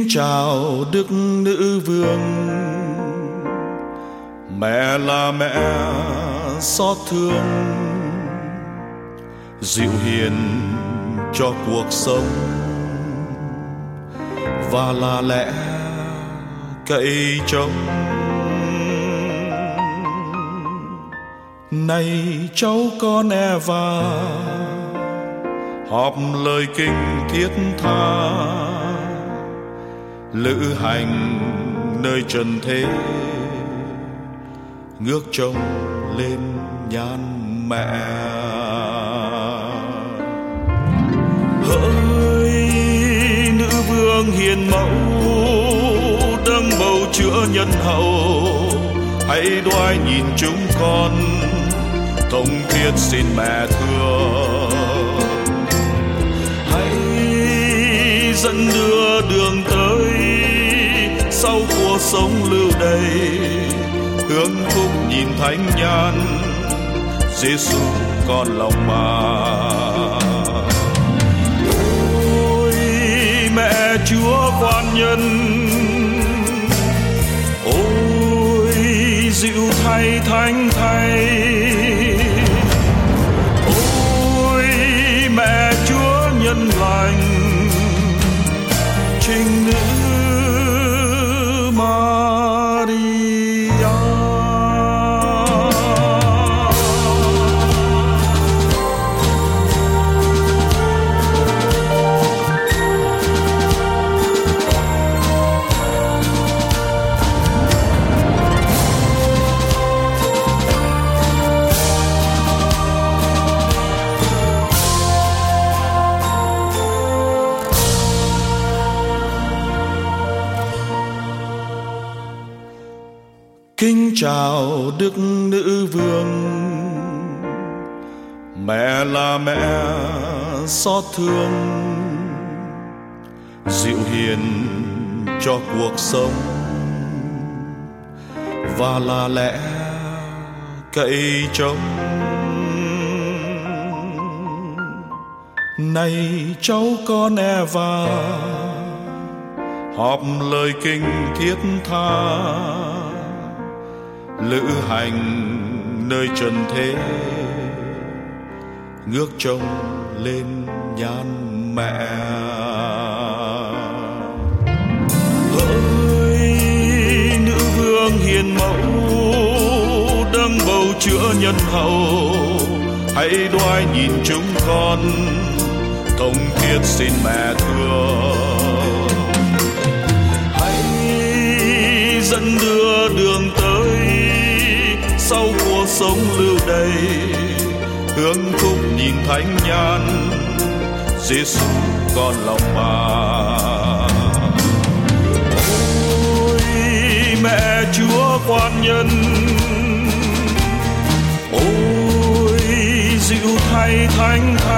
chào Đức Nữ Vương, mẹ là mẹ xót thương, dịu hiền cho cuộc sống và là lẽ cậy trông. Này cháu con Eva, họp lời kinh thiết tha, lữ hành nơi trần thế, ngước trông lên nhan mẹ. Hỡi nữ vương hiền mẫu, đấng bầu chữa nhân hậu, hãy đoái nhìn chúng con, thống thiết xin mẹ thương. Hãy dẫn đưa đường tới, sau cuộc sống lưu đầy, hướng phúc nhìn thánh nhan, Giêsu con lòng bà. Ôi mẹ Chúa quan nhân, ôi dịu thay thánh thay, ôi mẹ Chúa nhân lành, trinh nữ Maria. Kính chào Đức Nữ Vương, mẹ là mẹ xót thương, dịu hiền cho cuộc sống và là lẽ cậy trông. Này cháu con Eva, họp lời kinh thiết tha, lữ hành nơi trần thế, ngước trông lên nhan mẹ. Hỡi nữ vương hiền mẫu, đấng bầu chữa nhân hậu, hãy đoái nhìn chúng con, thống thiết xin mẹ thương. Hãy dẫn đưa đường tới, sau cuộc sống lưu đầy, hướng phúc nhìn thánh nhan, Giêsu con lòng bà. Ôi mẹ Chúa quan nhân, ôi dịu thay thánh thay,